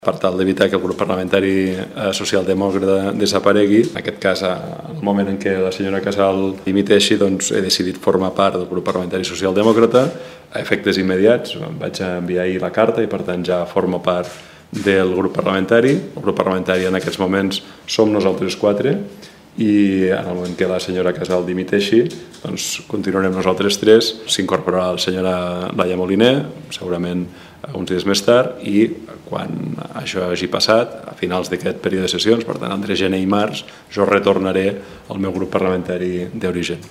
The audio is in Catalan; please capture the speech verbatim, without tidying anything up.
Per tal d'evitar que el grup parlamentari socialdemòcrata desaparegui, en aquest cas, en el moment en què la senyora Casal dimiteixi, doncs he decidit formar part del grup parlamentari socialdemòcrata a efectes immediats. Em vaig enviar ahir la carta i, per tant, ja formo part del grup parlamentari. El grup parlamentari en aquests moments som nosaltres quatre i en el moment que la senyora Casal dimiteixi, doncs continuarem nosaltres tres. S'incorporarà la senyora Laia Moliner, segurament uns dies més tard, i quan això hagi passat, a finals d'aquest període de sessions, per tant, entre gener i març, jo retornaré al meu grup parlamentari d'origen.